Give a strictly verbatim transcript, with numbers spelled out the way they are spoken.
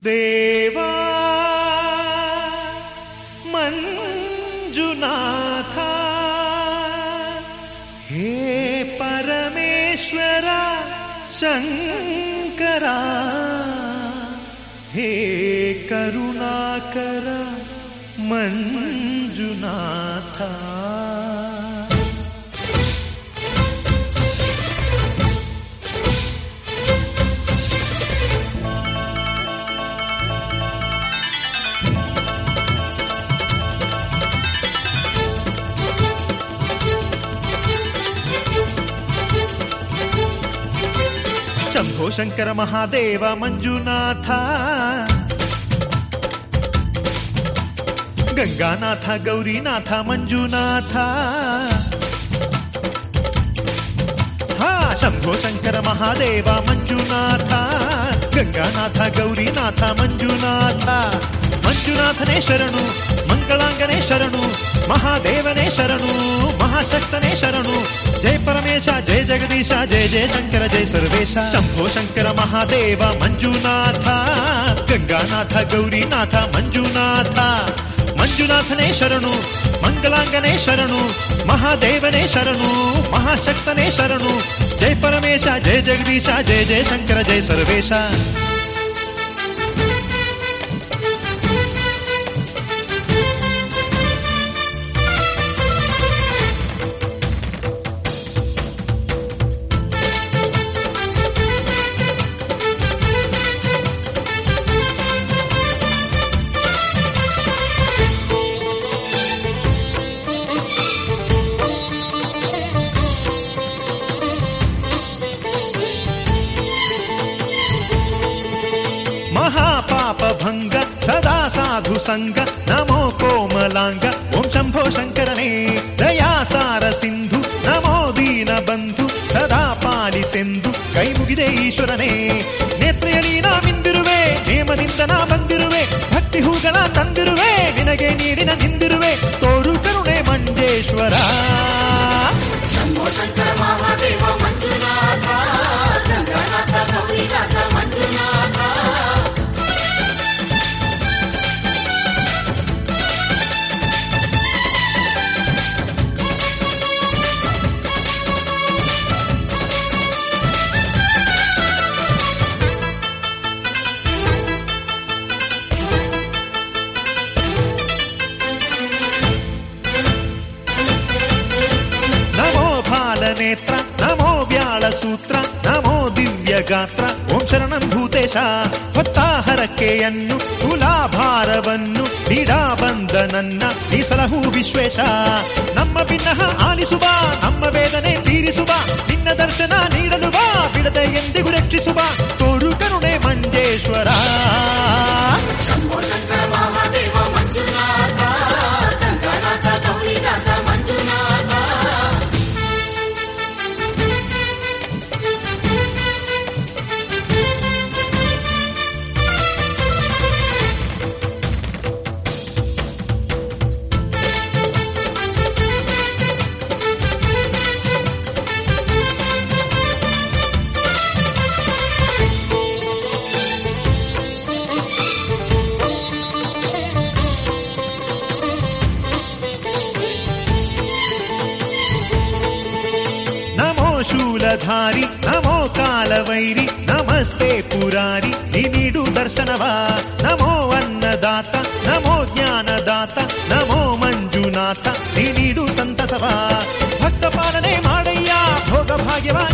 ದೇವಾ ಮಂಜುನಾಥ ಹೇ ಪರಮೇಶ್ವರ ಶಂಕರ ಹೇ ಕರುಣಾಕರ ಮಂಜುನಾಥ. ಶಂಭೋ ಶಂಕರ ಮಹಾದೇವ ಮಂಜುನಾಥ, ಗಂಗಾನಾಥ ಗೌರಿನಾಥ ಮಂಜುನಾಥ. ಹಾ ಶಂಭೋ ಶಂಕರ ಮಹಾದೇವ ಮಂಜುನಾಥ, ಗಂಗಾನಾಥ ಗೌರಿನಾಥ ಮಂಜುನಾಥ. ಮಂಜುನಾಥನೇ ಶರಣು, ಮಂಗಳಾಂಗನೇ ಶರಣು, ಮಹಾದೇವನೇ ಶರಣು, ಮಹಾಶಕ್ತನೇ ಶರಣು. ಜಯ ಪರಮೇಶ ಜಯ ಜಗದೀಶ ಜಯ ಜಯ ಶಂಕರ ಜಯ ಸರ್ವೇಶ. ಶಂಭೋ ಶಂಕರ ಮಹಾದೇವ ಮಂಜುನಾಥ, ಗಂಗಾನಾಥ ಗೌರಿನಾಥ ಮಂಜುನಾಥ. ಮಂಜುನಾಥನೇ ಶರಣು, ಮಂಗಳಾಂಗನೇ ಶರಣು, ಮಹಾದೇವನೇ ಶರಣು, ಮಹಾಶಕ್ತನೇ ಶರಣು. ಜಯ ಪರಮೇಶ ಜಯ ಜಗದೀಶ ಜಯ ಜಯ ಶಂಕರ ಜಯ ಸರ್ವೇಶ. ಮಹಾಪಾಪ ಭಂಗ ಸದಾ ಸಾಧು ಸಂಗ ನಮೋ ಕೋಮಲಾಂಗ. ಓಂ ಶಂಭೋ ಶಂಕರನೇ ದಯಾಸಾರ ಸಿಂಧು, ನಮೋ ದೀನ ಬಂಧು ಸದಾ ಪಾಲಿಸೆಂದು ಕೈ ಮುಗಿದೆ ಈಶ್ವರನೇ. ನೇತ್ರೆಯಲಿ ನಾ ಮಿಂದಿರುವೆ, ನೇಮದಿಂದ ನಾ ಬಂದಿರುವೆ, ಭಕ್ತಿ ಹೂಗಳ ತಂದಿರುವೆ, ನಿನಗೆ ನೀಡಿನ ನಿಂದಿರುವೆ, ತೋರು ಕರುಣೆ ಮಂಜೇಶ್ವರ. ಶಂಭೋ ಶಂಕರ ಮಹಾದೇವ ಮಂಜುನಾಥ, ಗಂಗಾನಾಥ ಗೌರಿನಾಥ ಮಂಜುನಾಥ. ನೇತ್ರ ನಮೋ ವ್ಯಾಳ ಸೂತ್ರ, ನಮೋ ದಿವ್ಯ ಗಾತ್ರ. ಓಂ ಶರಣಂ ಭೂತೇಶ ಹೊತ್ತಾಹರಕೆಯನ್ನು ತುಲಾಭಾರವನ್ನು ನೀಡಾ ಬಂದ ನನ್ನ ನೀಸಲಹು ವಿಶ್ವೇಶ. ನಮ್ಮ ಭಿನ್ನಹ ಆಲಿಸುವ, ನಮ್ಮ ವೇದನೆ ತೀರಿಸುವ, ನಿನ್ನ ದರ್ಶನ ನೀಡಲು ಬಾ, ಬಿಡದೆ ಎಂದಿಗೂ ರಕ್ಷಿಸುವ, ತೋರು ಕರುಣೆ ಮಂಜೇಶ್ವರ. ಶಂಭೋ ಶಂಕರ ಮಹಾದೇವ ಮಂಜುನಾಥ, ಗಂಗಾನಾಥ ಗೌರಿನಾಥ ಮಂಜುನಾಥ. ಶೂಲಧಾರಿ ನಮೋ ಕಾಲವೈರಿ, ನಮಸ್ತೆ ಪುರಾರಿ ನೀ ನೀಡು ದರ್ಶನವ. ನಮೋ ಅನ್ನದಾತ ನಮೋ ಜ್ಞಾನದಾತ, ನಮೋ ಮಂಜುನಾಥ ನೀ ನೀಡು ಸಂತಸವ. ಭಕ್ತ ಪಾಲನೆ ಮಾಡಯ್ಯ ಭೋಗ ಭಾಗ್ಯವ